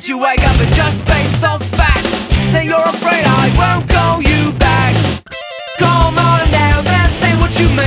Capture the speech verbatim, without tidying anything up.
Can't you wake up and just face the fact that you're afraid I won't call you back? Come on now, then say what you mean.